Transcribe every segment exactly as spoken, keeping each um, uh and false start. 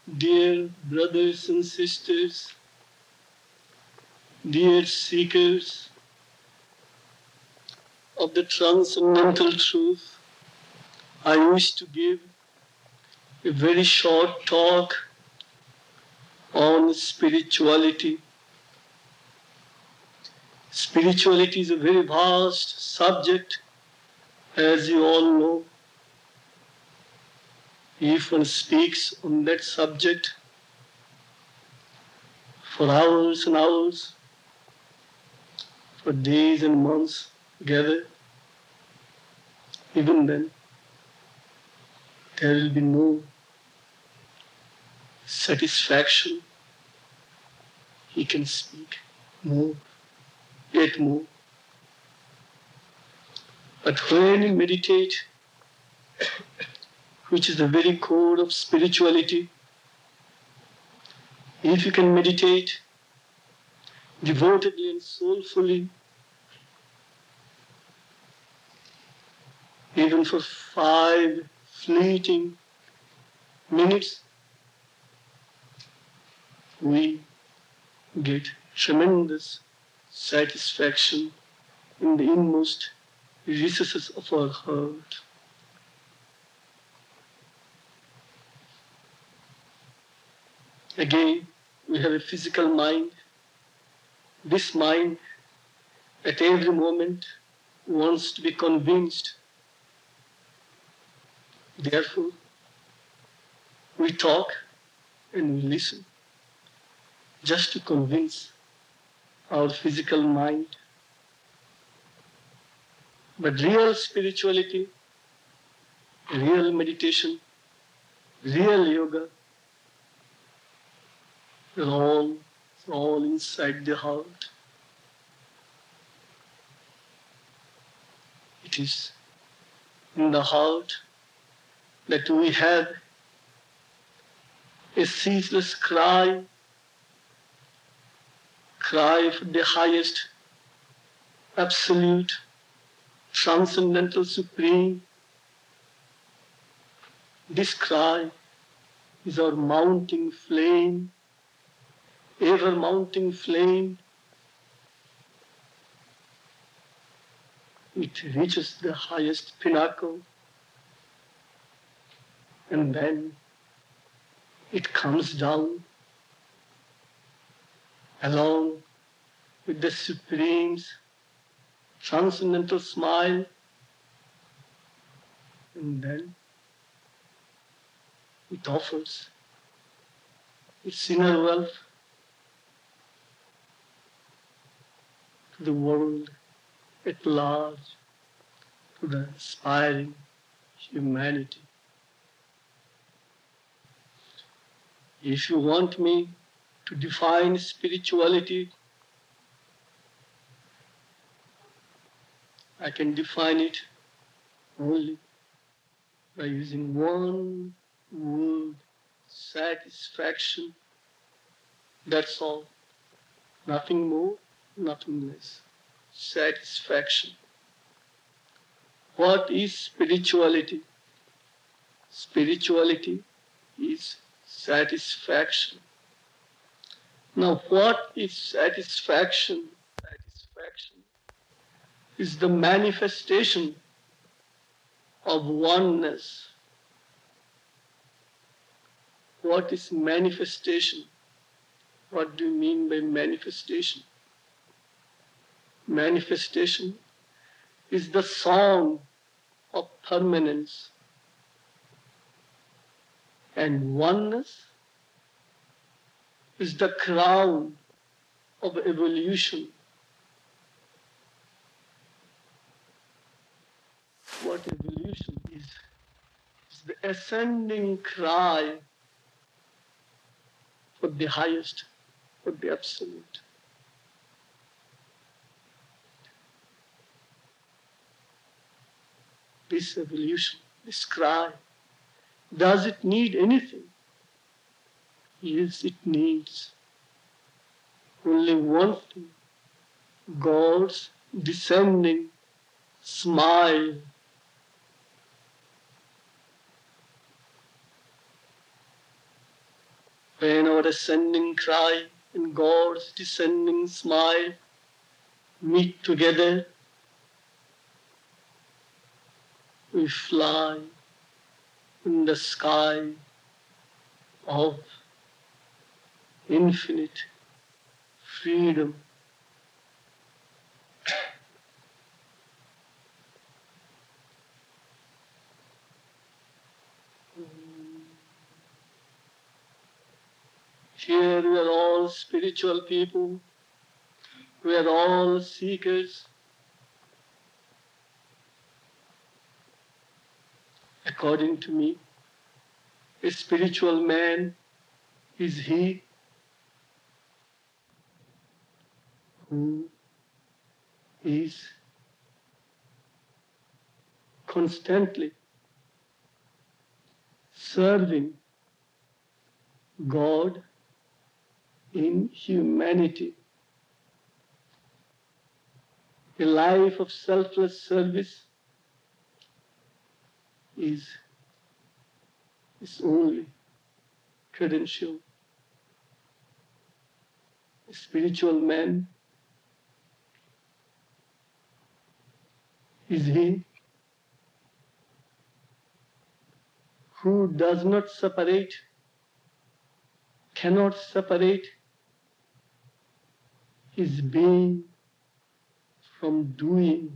Dear brothers and sisters, dear seekers of the transcendental truth, I wish to give a very short talk on spirituality. Spirituality is a very vast subject, as you all know. If one speaks on that subject for hours and hours, for days and months together, even then, there will be no satisfaction. He can speak more, yet more. But when you meditate, which is the very core of spirituality, if you can meditate devotedly and soulfully, even for five fleeting minutes, we get tremendous satisfaction in the inmost recesses of our heart. Again, we have a physical mind. This mind, at every moment, wants to be convinced. Therefore, we talk and we listen just to convince our physical mind. But real spirituality, real meditation, real yoga, are all, all inside the heart. It is in the heart that we have a ceaseless cry, cry for the highest, absolute, transcendental, supreme. This cry is our mounting flame, ever mounting flame. It reaches the highest pinnacle, and then it comes down along with the Supreme's transcendental smile, and then it offers its inner wealth to the world at large, to the aspiring humanity. If you want me to define spirituality, I can define it only by using one word: satisfaction. That's all. Nothing more, nothing less. Satisfaction. What is spirituality? Spirituality is satisfaction. Now, what is satisfaction? Satisfaction is the manifestation of oneness. What is manifestation? What do you mean by manifestation? Manifestation is the song of permanence, and oneness is the crown of evolution. What evolution is? It's the ascending cry for the highest, for the absolute. This evolution, this cry, does it need anything? Yes, it needs only one thing: God's descending smile. your ascending cry and God's descending smile meet together, we fly in the sky of infinite freedom. Here we are all spiritual people, we are all seekers. According to me, a spiritual man is he who is constantly serving God in humanity. A life of selfless service is his only credential. A spiritual man is he who does not separate, cannot separate his being from doing,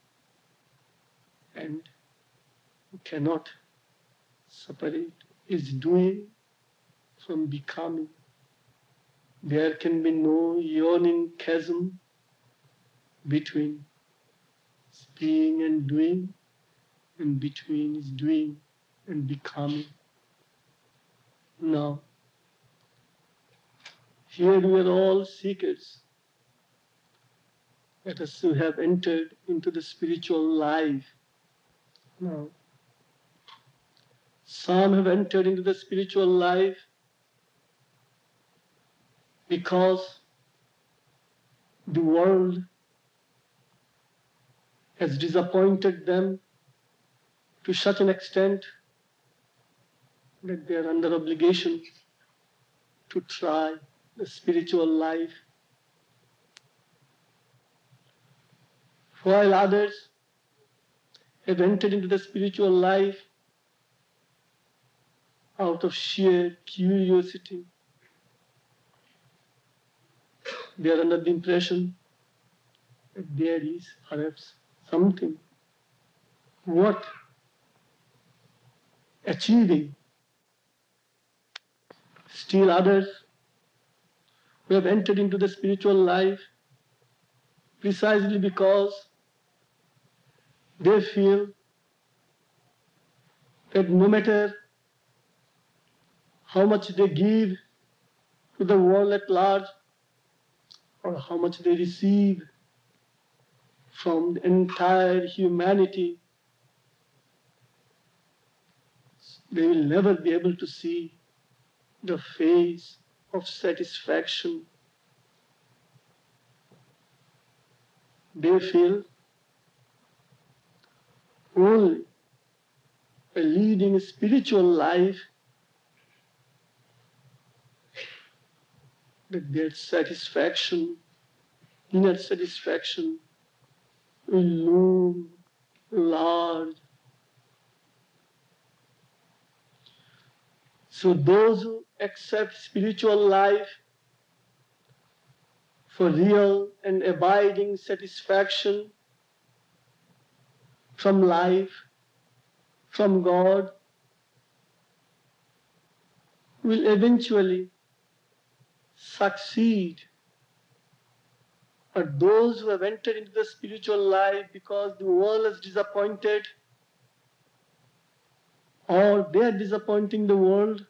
and cannot separate his doing from becoming. There can be no yawning chasm between his being and doing, and between his doing and becoming. Now, here we are all seekers. Let us who have entered into the spiritual life. Now, some have entered into the spiritual life because the world has disappointed them to such an extent that they are under obligation to try the spiritual life, while others have entered into the spiritual life out of sheer curiosity. They are under the impression that there is perhaps something worth achieving. Still others who have entered into the spiritual life precisely because they feel that no matter how much they give to the world at large, or how much they receive from the entire humanity, they will never be able to see the face of satisfaction. They feel only by leading a spiritual life that their satisfaction, inner satisfaction, will loom large. So those who accept spiritual life for real and abiding satisfaction from life, from God, will eventually succeed. But those who have entered into the spiritual life because the world is disappointed, or they are disappointing the world,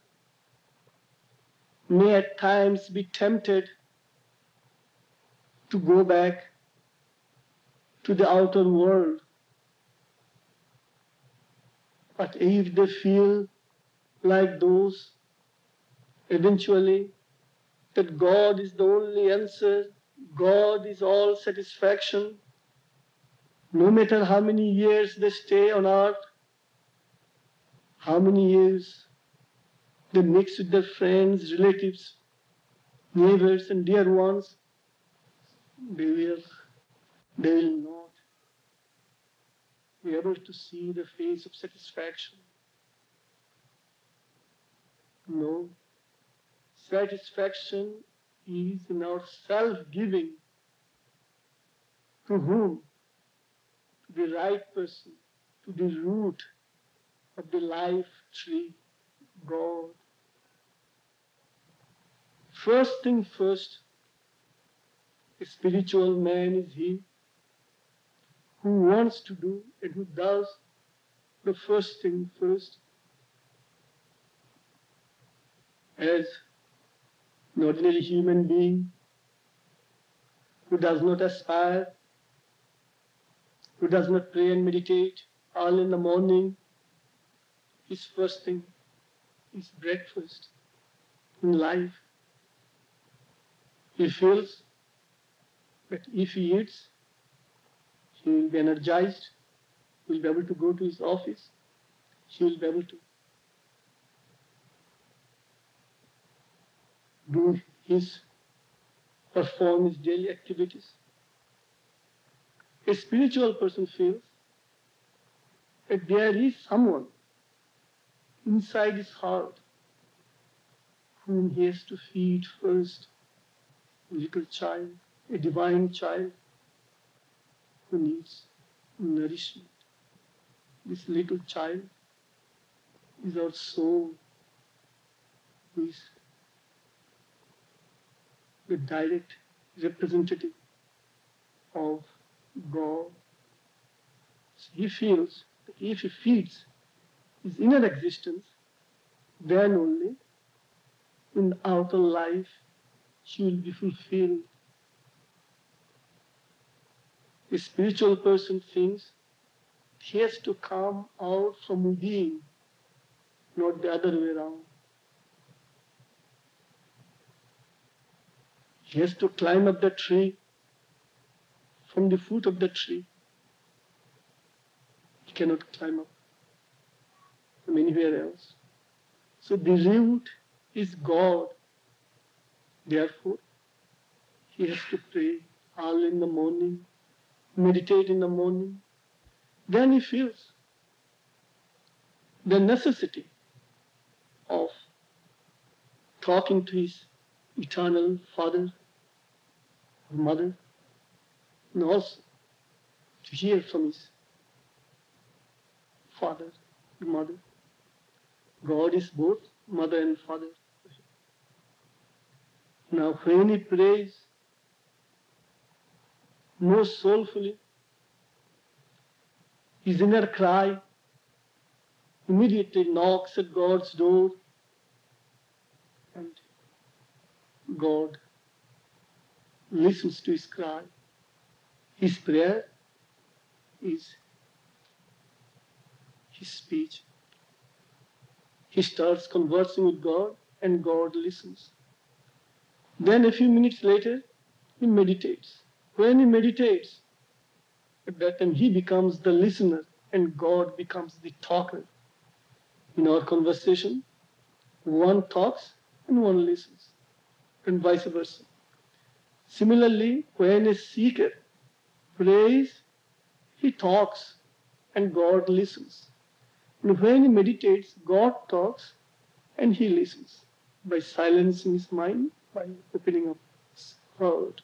may at times be tempted to go back to the outer world. But if they feel like those, eventually, that God is the only answer, God is all satisfaction, no matter how many years they stay on earth, how many years they mix with their friends, relatives, neighbors and dear ones, they will, they will not be able to see the face of satisfaction. No, satisfaction is in our self-giving. To whom? To the right person, to the root of the life tree, God. First thing first, a spiritual man is he who wants to do and who does the first thing first. As an ordinary human being who does not aspire, who does not pray and meditate all in the morning, his first thing is breakfast in life. He feels that if he eats, he will be energized, he will be able to go to his office, he will be able to do his, perform his daily activities. A spiritual person feels that there is someone inside his heart whom he has to feed first, a little child, a divine child who needs nourishment. This little child is our soul, who is the direct representative of God. So he feels that if he feeds his inner existence, then only in the outer life she will be fulfilled. A spiritual person thinks he has to come out from within, not the other way around. He has to climb up the tree from the foot of the tree. He cannot climb up from anywhere else. So the root is God. Therefore, he has to pray early in the morning, meditate in the morning. Then he feels the necessity of talking to his eternal Father or Mother, and also to hear from his Father and Mother. God is both Mother and Father. Now when he prays most soulfully, his inner cry immediately knocks at God's door, and God listens to his cry. His prayer is his speech. He starts conversing with God, and God listens. Then a few minutes later, he meditates. When he meditates, at that time he becomes the listener and God becomes the talker. In our conversation, one talks and one listens, and vice versa. Similarly, when a seeker prays, he talks and God listens. And when he meditates, God talks and he listens by silencing his mind, by opening up his heart.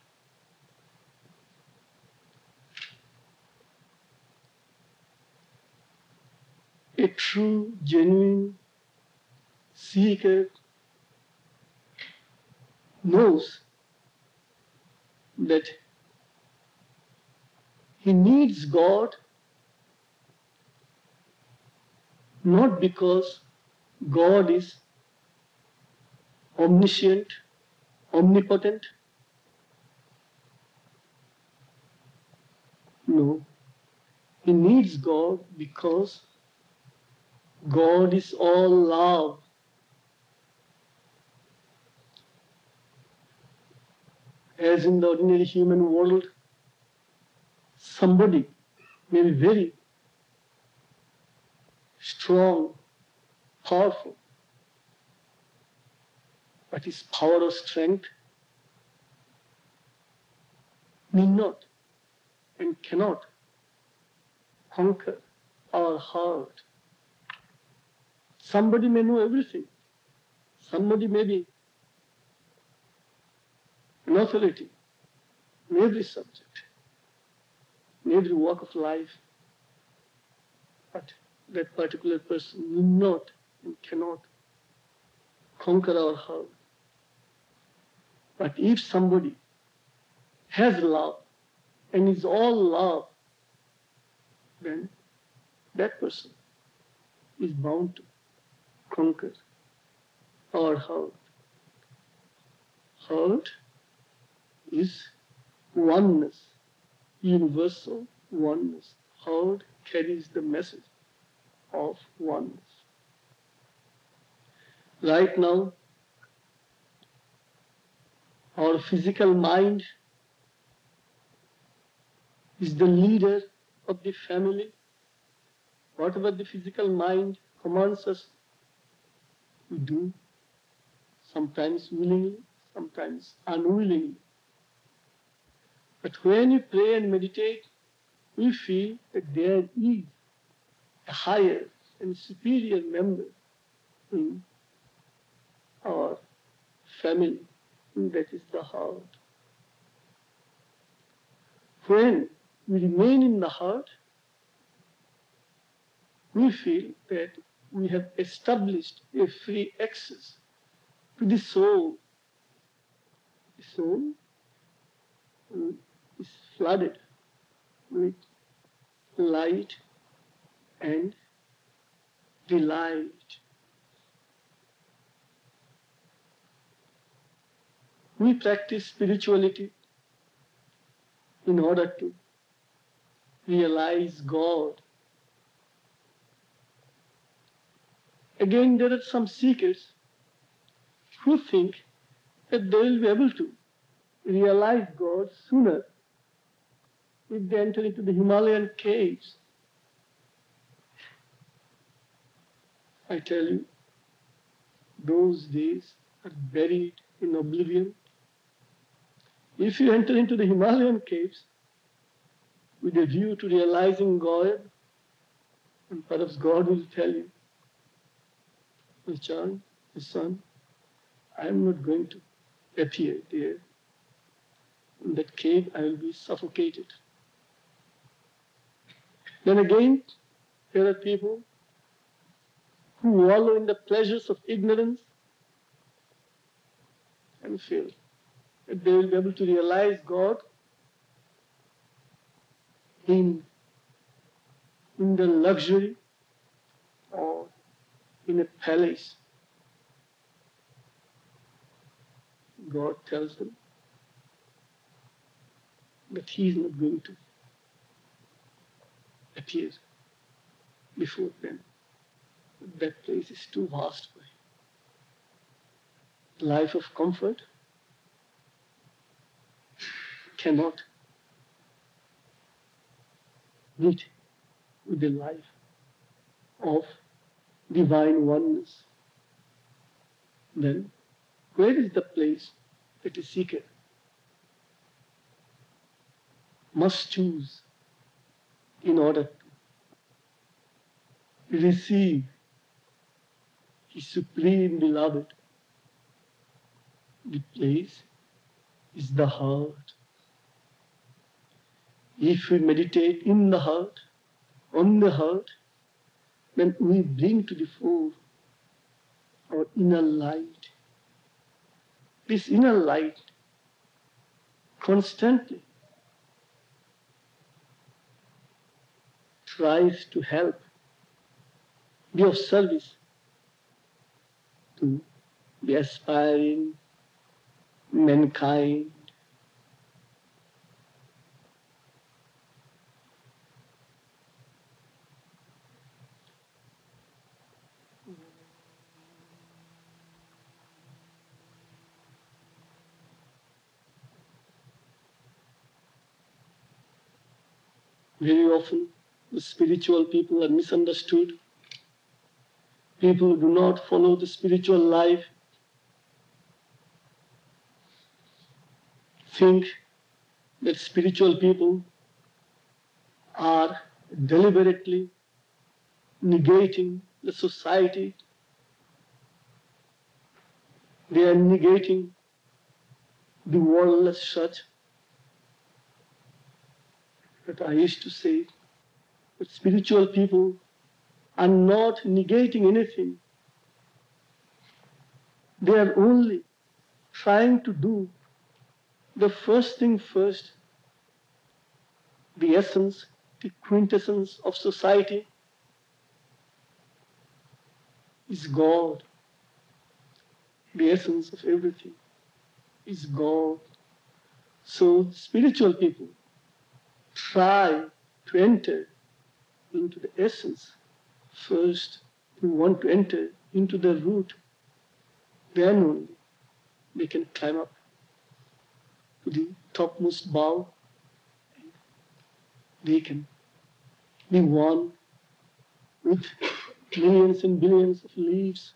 A true, genuine seeker knows that he needs God not because God is omniscient, omnipotent. No, he needs God because God is all love. As in the ordinary human world, somebody may be very strong, powerful, but his power or strength need not and cannot conquer our heart. Somebody may know everything. Somebody may be an authority in every subject, in every walk of life. But that particular person will not and cannot conquer our heart. But if somebody has love and is all love, then that person is bound to conquer our heart. Heart is oneness, universal oneness. Heart carries the message of oneness. Right now, our physical mind is the leader of the family. Whatever the physical mind commands us, we do, sometimes willingly, sometimes unwillingly. But when we pray and meditate, we feel that there is a higher and superior member in our family, and that is the heart. When we remain in the heart, we feel that we have established a free access to the soul. The soul is flooded with light and delight. We practice spirituality in order to realize God. Again, there are some seekers who think that they will be able to realize God sooner if they enter into the Himalayan caves. I tell you, those days are buried in oblivion. If you enter into the Himalayan caves with a view to realizing God, and perhaps God will tell you, my child, my son, I am not going to appear there. In that cave, I will be suffocated. Then again, there are people who wallow in the pleasures of ignorance and feel that they will be able to realize God in, in the luxury or in a palace. God tells them that He is not going to appear before them. That place is too vast for Him. Life of comfort cannot meet with the life of divine oneness. Then, where is the place that a seeker must choose in order to receive His supreme beloved? The place is the heart. If we meditate in the heart, on the heart, then we bring to the fore our inner light. This inner light constantly tries to help, be of service to the aspiring mankind. Very often, the spiritual people are misunderstood. People who do not follow the spiritual life think that spiritual people are deliberately negating the society. They are negating the world as such. But I used to say that spiritual people are not negating anything. They are only trying to do the first thing first, the essence, the quintessence of society is God. The essence of everything is God. So spiritual people try to enter into the essence first. We want to enter into the root. Then only they can climb up to the topmost bough. They can be one with millions and billions of leaves,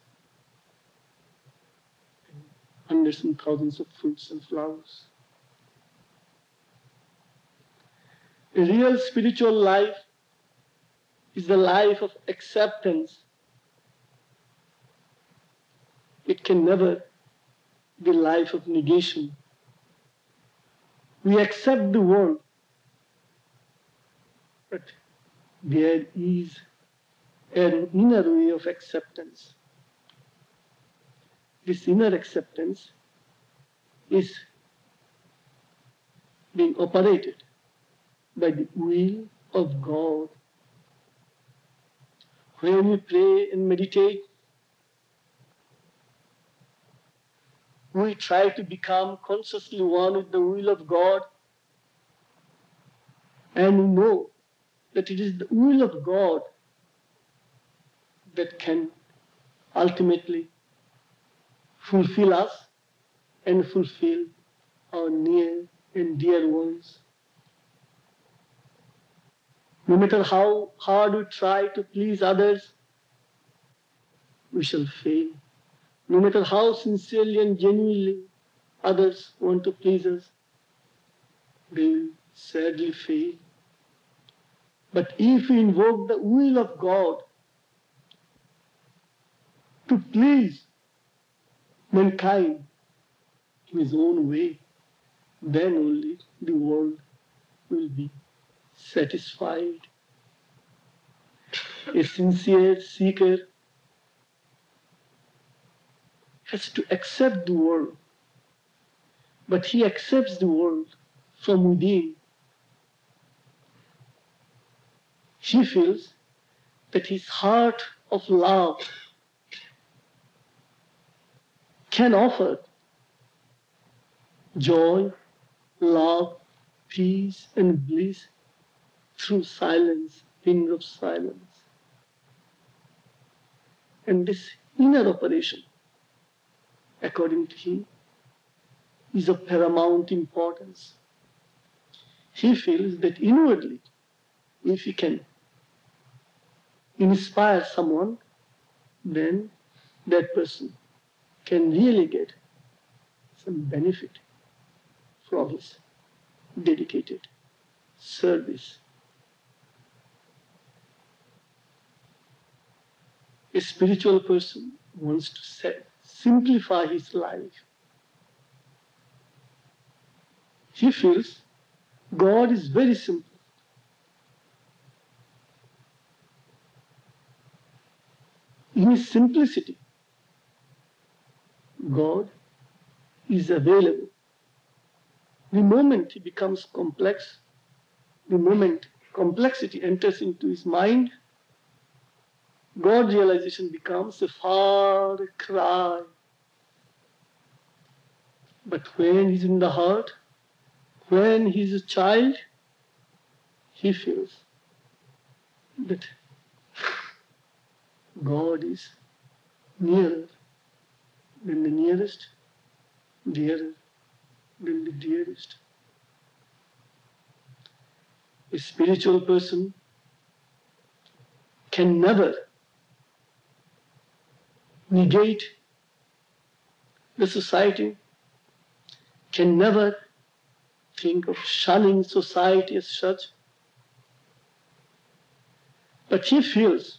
hundreds and thousands of fruits and flowers. A real spiritual life is the life of acceptance. It can never be a life of negation. We accept the world, but there is an inner way of acceptance. This inner acceptance is being operated by the will of God. When we pray and meditate, we try to become consciously one with the will of God, and we know that it is the will of God that can ultimately fulfill us and fulfill our near and dear ones. No matter how hard we try to please others, we shall fail. No matter how sincerely and genuinely others want to please us, they will sadly fail. But if we invoke the will of God to please mankind in His own way, then only the world will be satisfied. A sincere seeker has to accept the world, but he accepts the world from within. He feels that his heart of love can offer joy, love, peace, and bliss through silence, ring of silence. And this inner operation, according to him, is of paramount importance. He feels that inwardly, if he can inspire someone, then that person can really get some benefit from his dedicated service. A spiritual person wants to set, simplify his life. He feels God is very simple. In his simplicity, God is available. The moment he becomes complex, the moment complexity enters into his mind, God realization becomes a far cry. But when he's in the heart, when he's a child, he feels that God is nearer than the nearest, dearer than the dearest. A spiritual person can never negate the society, can never think of shunning society as such. But he feels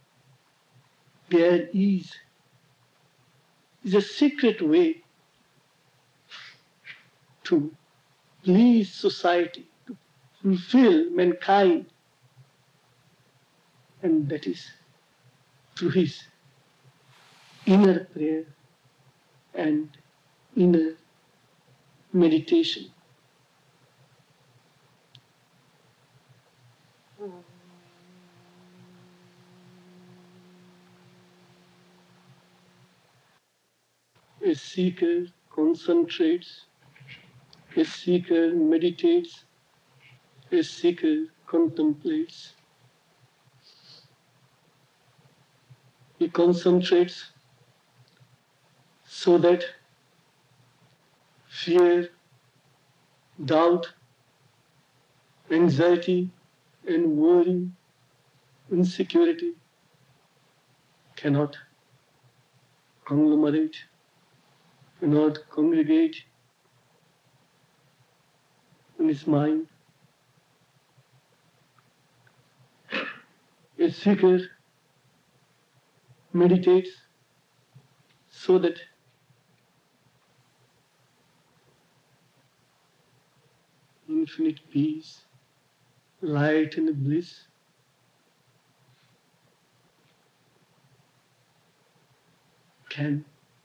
there is, is a secret way to please society, to fulfill mankind, and that is through his inner prayer and inner meditation. A seeker concentrates, a seeker meditates, a seeker contemplates. He concentrates so that fear, doubt, anxiety, and worry, insecurity cannot conglomerate, cannot congregate in his mind. A seeker meditates so that infinite peace, light, and bliss can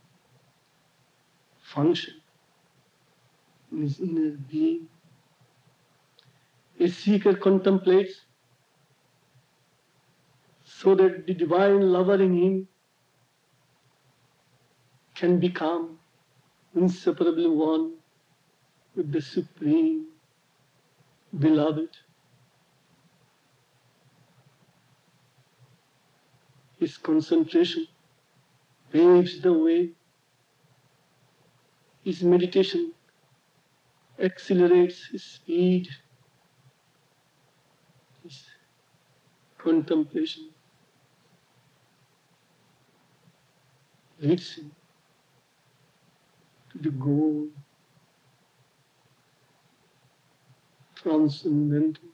function in his inner being. A seeker contemplates so that the divine lover in him can become inseparably one with the Supreme Beloved. His concentration paves the way. His meditation accelerates his speed. His contemplation leads him to the goal, transcendental.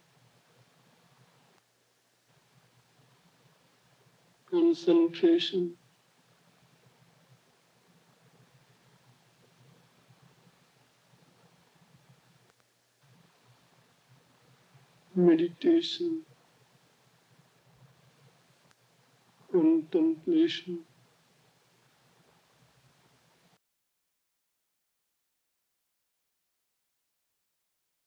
Concentration, meditation, contemplation,